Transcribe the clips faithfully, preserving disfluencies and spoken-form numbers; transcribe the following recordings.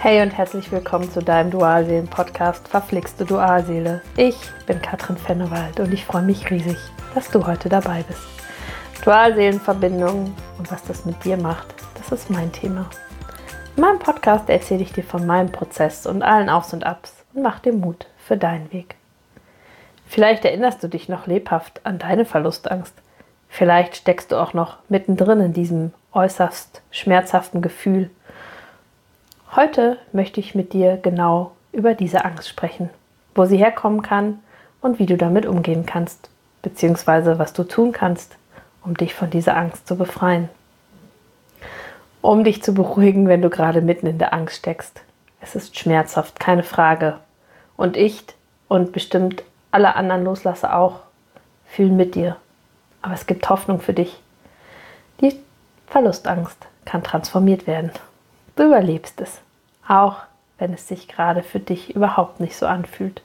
Hey und herzlich willkommen zu deinem Dualseelen-Podcast Verflixte Dualseele. Ich bin Katrin Fennewald und ich freue mich riesig, dass du heute dabei bist. Dualseelenverbindung und was das mit dir macht, das ist mein Thema. In meinem Podcast erzähle ich dir von meinem Prozess und allen Aufs und Abs und mach dir Mut für deinen Weg. Vielleicht erinnerst du dich noch lebhaft an deine Verlustangst. Vielleicht steckst du auch noch mittendrin in diesem äußerst schmerzhaften Gefühl. Heute möchte ich mit dir genau über diese Angst sprechen, wo sie herkommen kann und wie du damit umgehen kannst, beziehungsweise was du tun kannst, um dich von dieser Angst zu befreien. Um dich zu beruhigen, wenn du gerade mitten in der Angst steckst. Es ist schmerzhaft, keine Frage. Und ich und bestimmt alle anderen Loslasser auch fühlen mit dir. Aber es gibt Hoffnung für dich. Die Verlustangst kann transformiert werden. Du überlebst es, auch wenn es sich gerade für dich überhaupt nicht so anfühlt.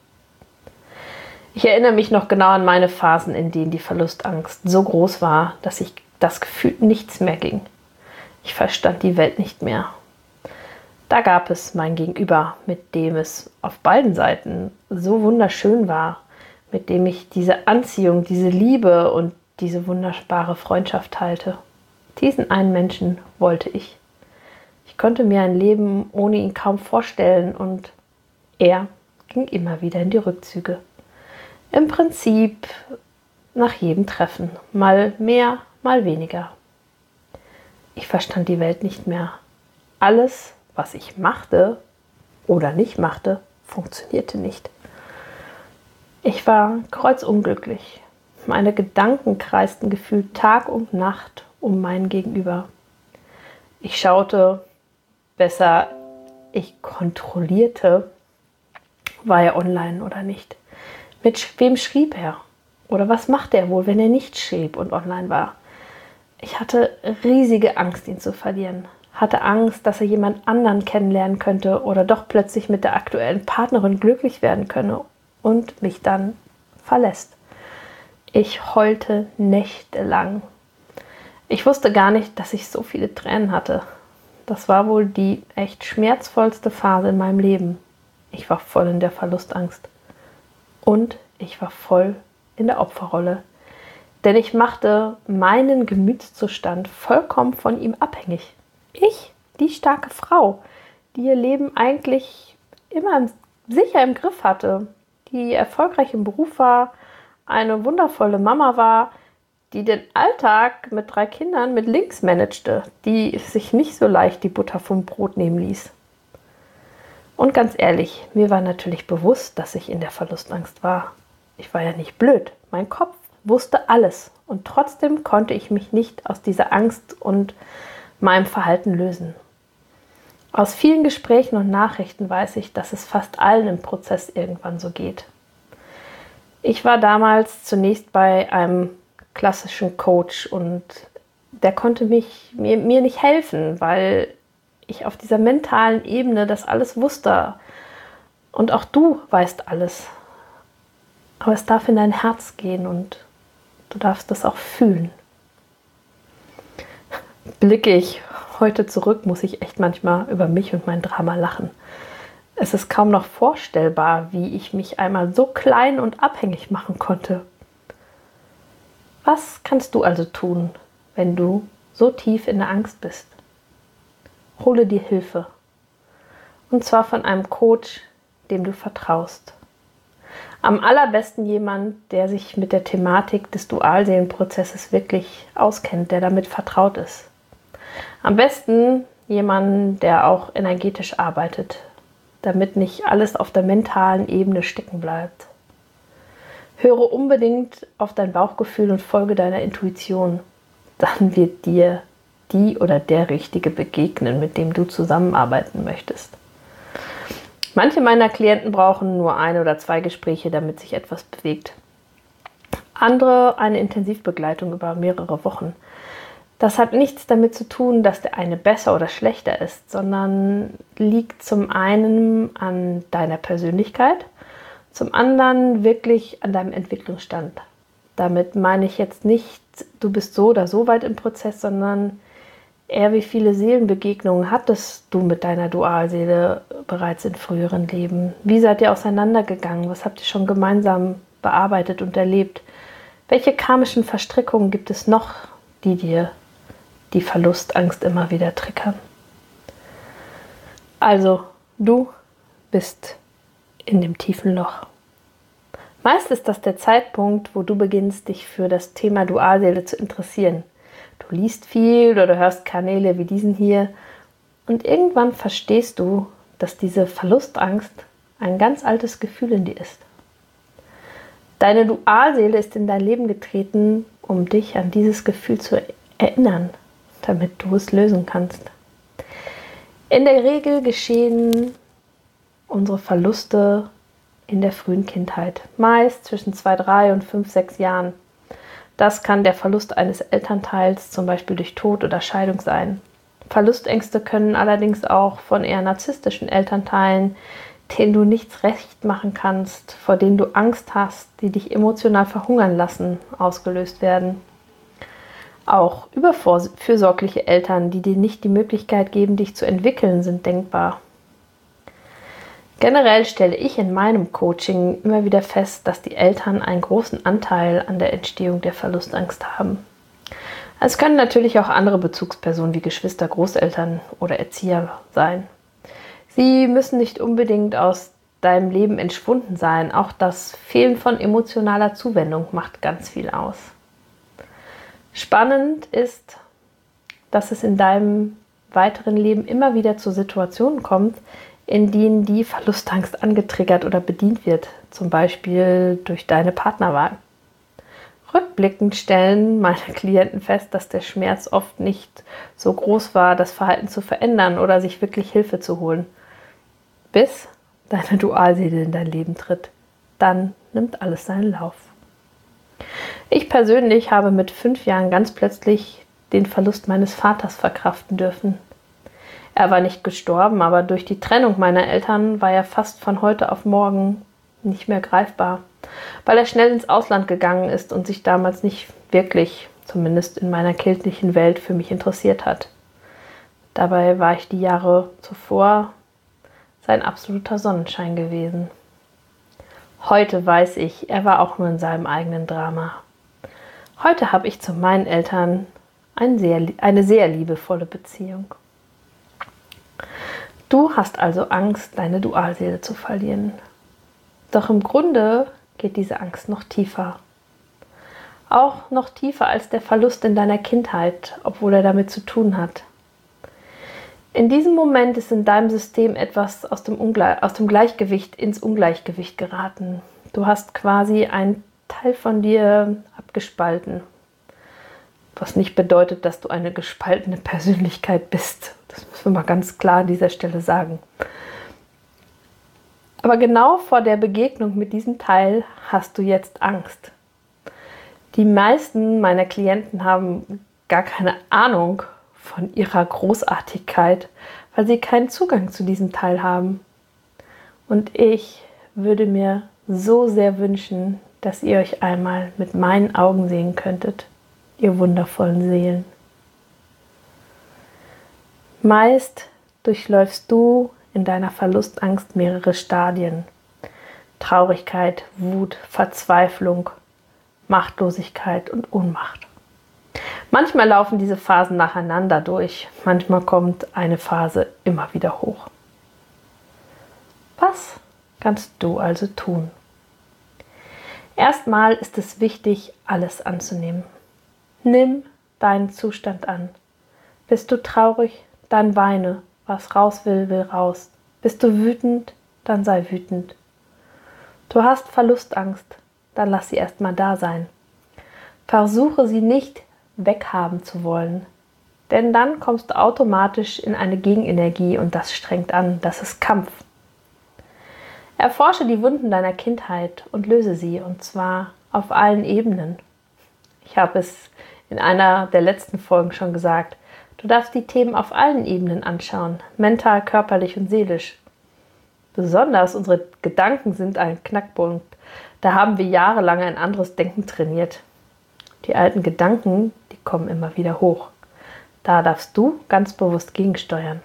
Ich erinnere mich noch genau an meine Phasen, in denen die Verlustangst so groß war, dass ich das Gefühl nichts mehr ging. Ich verstand die Welt nicht mehr. Da gab es mein Gegenüber, mit dem es auf beiden Seiten so wunderschön war, mit dem ich diese Anziehung, diese Liebe und diese wunderbare Freundschaft teilte. Diesen einen Menschen wollte ich. Ich konnte mir ein Leben ohne ihn kaum vorstellen und er ging immer wieder in die Rückzüge. Im Prinzip nach jedem Treffen, mal mehr, mal weniger. Ich verstand die Welt nicht mehr. Alles, was ich machte oder nicht machte, funktionierte nicht. Ich war kreuzunglücklich. Meine Gedanken kreisten gefühlt Tag und Nacht um mein Gegenüber. Ich schaute, besser, ich kontrollierte, war er online oder nicht. Mit wem schrieb er? Oder was machte er wohl, wenn er nicht schrieb und online war? Ich hatte riesige Angst, ihn zu verlieren. Hatte Angst, dass er jemand anderen kennenlernen könnte oder doch plötzlich mit der aktuellen Partnerin glücklich werden könne und mich dann verlässt. Ich heulte nächtelang. Ich wusste gar nicht, dass ich so viele Tränen hatte. Das war wohl die echt schmerzvollste Phase in meinem Leben. Ich war voll in der Verlustangst. Und ich war voll in der Opferrolle. Denn ich machte meinen Gemütszustand vollkommen von ihm abhängig. Ich, die starke Frau, die ihr Leben eigentlich immer sicher im Griff hatte, die erfolgreich im Beruf war, eine wundervolle Mama war, die den Alltag mit drei Kindern mit links managte, die sich nicht so leicht die Butter vom Brot nehmen ließ. Und ganz ehrlich, mir war natürlich bewusst, dass ich in der Verlustangst war. Ich war ja nicht blöd. Mein Kopf wusste alles und trotzdem konnte ich mich nicht aus dieser Angst und meinem Verhalten lösen. Aus vielen Gesprächen und Nachrichten weiß ich, dass es fast allen im Prozess irgendwann so geht. Ich war damals zunächst bei einem klassischen Coach und der konnte mich, mir, mir nicht helfen, weil ich auf dieser mentalen Ebene das alles wusste. Und auch du weißt alles. Aber es darf in dein Herz gehen und du darfst das auch fühlen. Blicke ich heute zurück, muss ich echt manchmal über mich und mein Drama lachen. Es ist kaum noch vorstellbar, wie ich mich einmal so klein und abhängig machen konnte. Was kannst du also tun, wenn du so tief in der Angst bist? Hole dir Hilfe. Und zwar von einem Coach, dem du vertraust. Am allerbesten jemand, der sich mit der Thematik des Dualseelenprozesses wirklich auskennt, der damit vertraut ist. Am besten jemanden, der auch energetisch arbeitet, damit nicht alles auf der mentalen Ebene stecken bleibt. Höre unbedingt auf dein Bauchgefühl und folge deiner Intuition. Dann wird dir die oder der Richtige begegnen, mit dem du zusammenarbeiten möchtest. Manche meiner Klienten brauchen nur ein oder zwei Gespräche, damit sich etwas bewegt. Andere eine Intensivbegleitung über mehrere Wochen. Das hat nichts damit zu tun, dass der eine besser oder schlechter ist, sondern liegt zum einen an deiner Persönlichkeit, zum anderen wirklich an deinem Entwicklungsstand. Damit meine ich jetzt nicht, du bist so oder so weit im Prozess, sondern Eher, wie viele Seelenbegegnungen hattest du mit deiner Dualseele bereits in früheren Leben? Wie seid ihr auseinandergegangen? Was habt ihr schon gemeinsam bearbeitet und erlebt? Welche karmischen Verstrickungen gibt es noch, die dir die Verlustangst immer wieder triggern? Also, du bist in dem tiefen Loch. Meist ist das der Zeitpunkt, wo du beginnst, dich für das Thema Dualseele zu interessieren. Du liest viel oder hörst Kanäle wie diesen hier und irgendwann verstehst du, dass diese Verlustangst ein ganz altes Gefühl in dir ist. Deine Dualseele ist in dein Leben getreten, um dich an dieses Gefühl zu erinnern, damit du es lösen kannst. In der Regel geschehen unsere Verluste in der frühen Kindheit, meist zwischen zwei, drei und fünf, sechs Jahren. Das kann der Verlust eines Elternteils, zum Beispiel durch Tod oder Scheidung sein. Verlustängste können allerdings auch von eher narzisstischen Elternteilen, denen du nichts recht machen kannst, vor denen du Angst hast, die dich emotional verhungern lassen, ausgelöst werden. Auch überfürsorgliche Eltern, die dir nicht die Möglichkeit geben, dich zu entwickeln, sind denkbar. Generell stelle ich in meinem Coaching immer wieder fest, dass die Eltern einen großen Anteil an der Entstehung der Verlustangst haben. Es können natürlich auch andere Bezugspersonen wie Geschwister, Großeltern oder Erzieher sein. Sie müssen nicht unbedingt aus deinem Leben entschwunden sein. Auch das Fehlen von emotionaler Zuwendung macht ganz viel aus. Spannend ist, dass es in deinem weiteren Leben immer wieder zu Situationen kommt, in denen die Verlustangst angetriggert oder bedient wird, zum Beispiel durch deine Partnerwahl. Rückblickend stellen meine Klienten fest, dass der Schmerz oft nicht so groß war, das Verhalten zu verändern oder sich wirklich Hilfe zu holen, bis deine Dualseele in dein Leben tritt. Dann nimmt alles seinen Lauf. Ich persönlich habe mit fünf Jahren ganz plötzlich den Verlust meines Vaters verkraften dürfen. Er war nicht gestorben, aber durch die Trennung meiner Eltern war er fast von heute auf morgen nicht mehr greifbar, weil er schnell ins Ausland gegangen ist und sich damals nicht wirklich, zumindest in meiner kirchlichen Welt, für mich interessiert hat. Dabei war ich die Jahre zuvor sein absoluter Sonnenschein gewesen. Heute weiß ich, er war auch nur in seinem eigenen Drama. Heute habe ich zu meinen Eltern ein sehr, eine sehr liebevolle Beziehung. Du hast also Angst, deine Dualseele zu verlieren. Doch im Grunde geht diese Angst noch tiefer. Auch noch tiefer als der Verlust in deiner Kindheit, obwohl er damit zu tun hat. In diesem Moment ist in deinem System etwas aus dem, Ungle- aus dem Gleichgewicht ins Ungleichgewicht geraten. Du hast quasi einen Teil von dir abgespalten. Was nicht bedeutet, dass du eine gespaltene Persönlichkeit bist. Das müssen wir mal ganz klar an dieser Stelle sagen. Aber genau vor der Begegnung mit diesem Teil hast du jetzt Angst. Die meisten meiner Klienten haben gar keine Ahnung von ihrer Großartigkeit, weil sie keinen Zugang zu diesem Teil haben. Und ich würde mir so sehr wünschen, dass ihr euch einmal mit meinen Augen sehen könntet, ihr wundervollen Seelen. Meist durchläufst du in deiner Verlustangst mehrere Stadien. Traurigkeit, Wut, Verzweiflung, Machtlosigkeit und Ohnmacht. Manchmal laufen diese Phasen nacheinander durch, manchmal kommt eine Phase immer wieder hoch. Was kannst du also tun? Erstmal ist es wichtig, alles anzunehmen. Nimm deinen Zustand an. Bist du traurig, dann weine. Was raus will, will raus. Bist du wütend, dann sei wütend. Du hast Verlustangst, dann lass sie erstmal da sein. Versuche sie nicht weghaben zu wollen, denn dann kommst du automatisch in eine Gegenenergie und das strengt an, das ist Kampf. Erforsche die Wunden deiner Kindheit und löse sie, und zwar auf allen Ebenen. Ich habe es in einer der letzten Folgen schon gesagt, du darfst die Themen auf allen Ebenen anschauen, mental, körperlich und seelisch. Besonders unsere Gedanken sind ein Knackpunkt. Da haben wir jahrelang ein anderes Denken trainiert. Die alten Gedanken, die kommen immer wieder hoch. Da darfst du ganz bewusst gegensteuern.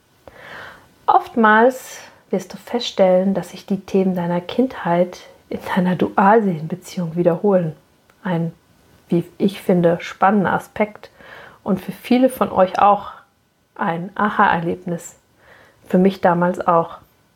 Oftmals wirst du feststellen, dass sich die Themen deiner Kindheit in deiner Dualseelenbeziehung wiederholen. Ein, wie ich finde, spannender Aspekt und für viele von euch auch ein Aha-Erlebnis. Für mich damals auch.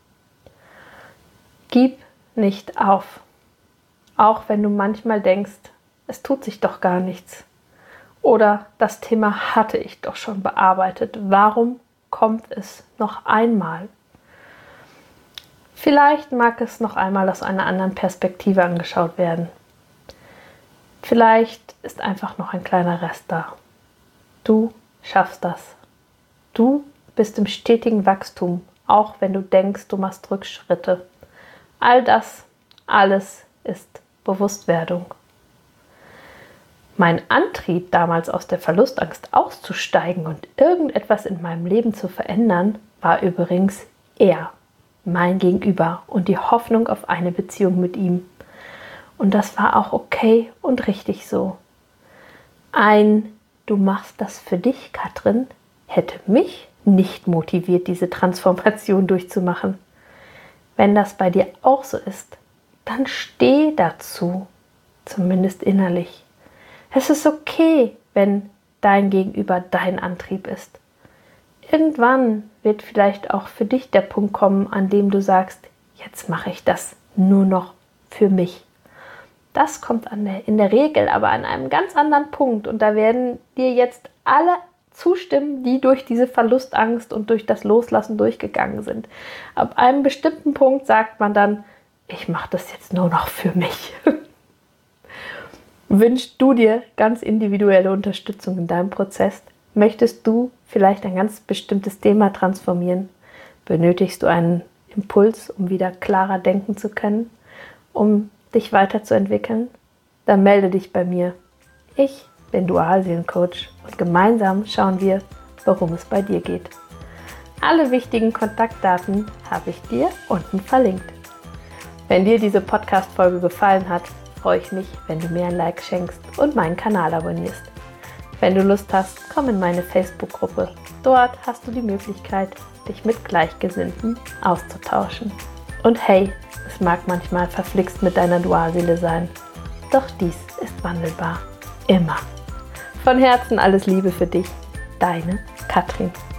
Gib nicht auf. Auch wenn du manchmal denkst, es tut sich doch gar nichts. Oder das Thema hatte ich doch schon bearbeitet. Warum kommt es noch einmal? Vielleicht mag es noch einmal aus einer anderen Perspektive angeschaut werden. Vielleicht ist einfach noch ein kleiner Rest da. Du schaffst das. Du bist im stetigen Wachstum, auch wenn du denkst, du machst Rückschritte. All das, alles ist Bewusstwerdung. Mein Antrieb, damals aus der Verlustangst auszusteigen und irgendetwas in meinem Leben zu verändern, war übrigens er, mein Gegenüber und die Hoffnung auf eine Beziehung mit ihm. Und das war auch okay und richtig so. Ein "Du machst das für dich, Katrin" hätte mich nicht motiviert, diese Transformation durchzumachen. Wenn das bei dir auch so ist, dann steh dazu, zumindest innerlich. Es ist okay, wenn dein Gegenüber dein Antrieb ist. Irgendwann wird vielleicht auch für dich der Punkt kommen, an dem du sagst, jetzt mache ich das nur noch für mich. Das kommt an der, in der Regel aber an einem ganz anderen Punkt und da werden dir jetzt alle zustimmen, die durch diese Verlustangst und durch das Loslassen durchgegangen sind. Ab einem bestimmten Punkt sagt man dann, ich mache das jetzt nur noch für mich. Wünschst du dir ganz individuelle Unterstützung in deinem Prozess? Möchtest du vielleicht ein ganz bestimmtes Thema transformieren? Benötigst du einen Impuls, um wieder klarer denken zu können, um dich weiterzuentwickeln? Dann melde dich bei mir. Ich bin Dualseelencoach und gemeinsam schauen wir, worum es bei dir geht. Alle wichtigen Kontaktdaten habe ich dir unten verlinkt. Wenn dir diese Podcast-Folge gefallen hat, freue ich mich, wenn du mir ein Like schenkst und meinen Kanal abonnierst. Wenn du Lust hast, komm in meine Facebook-Gruppe. Dort hast du die Möglichkeit, dich mit Gleichgesinnten auszutauschen. Und hey, es mag manchmal verflixt mit deiner Dualseele sein, doch dies ist wandelbar. Immer. Von Herzen alles Liebe für dich, deine Katrin.